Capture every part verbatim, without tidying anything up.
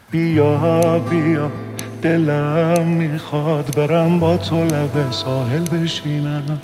بیا بیا دلم میخواد برم با تو لب ساحل بشینم.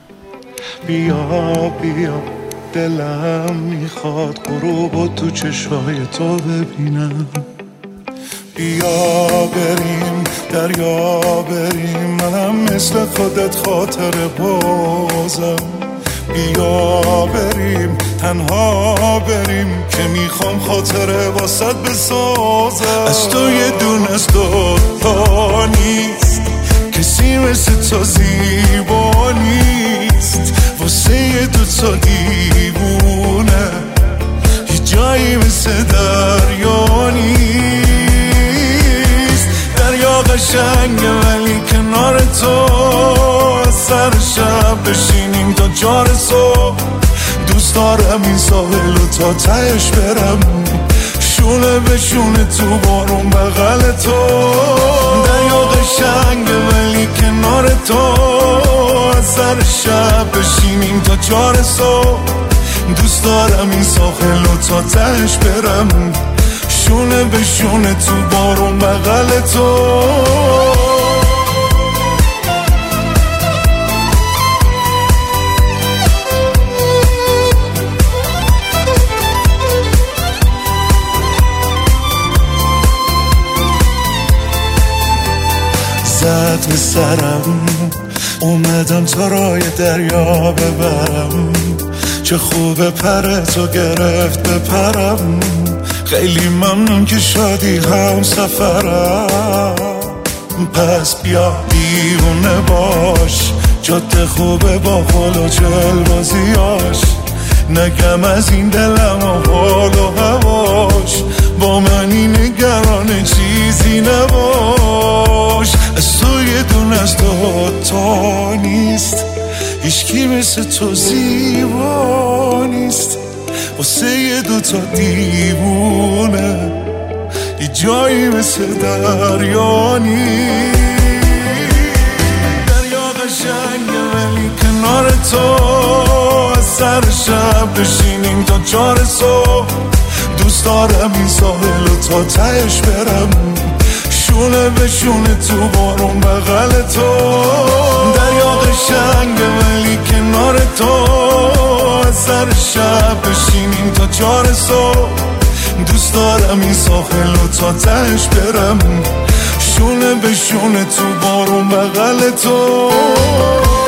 بیا بیا دلم میخواد غروبو تو چشای تو ببینم. بیا بریم دریا بریم، منم مثل خودت خاطر بازم. بیا بریم تنها بریم که میخوام خاطره واسط بسازم. از تو یه دونه از دوتا نیست، کسی مثل تو زیبا نیست. واسه یه دوتا دیوونه یه جایی مثل دریا نیست. دریا قشنگه ولی کنار تو سر شب بشینیم تا چار صبح. دوست دارم این ساحل و تا تهش برم، شونه به شونه تو بارون بغل تو. دریا قشنگه ولی کنار تو سر شب بشینیم تا چار صبح. دوست دارم این ساحل و تا تهش برم، شونه به شونه تو بارون بغل تو. زد به سرم اومدم تا رای دریا ببرم. چه خوبه پر تو گرفت بپرم. خیلی ممنون که شادی هم سفرم. پس بیا دیوونه باش، جاده خوبه با خل و چل بازیاش. نگم از این دلم و حال و هواش، با منی نگران چیزی نباش. از تو یه دونه از دوتا نیست، هیچکی مثل تو زیبا نیست. واسه یه دوتا دیوونه یه جایی مثل دریا نیست. دریا قشنگه ولی کنار تو سر شب بشینیم تا چار صبح. دوست دارم این ساحل و تا تهش برم، شونه به شونه تو بارون بغل تو. دریا قشنگه ولی کنار تو سر شب بشینیم تا چار صبح. دوست دارم این ساحل و تا تهش برم، شونه به شونه تو بارون بغل تو.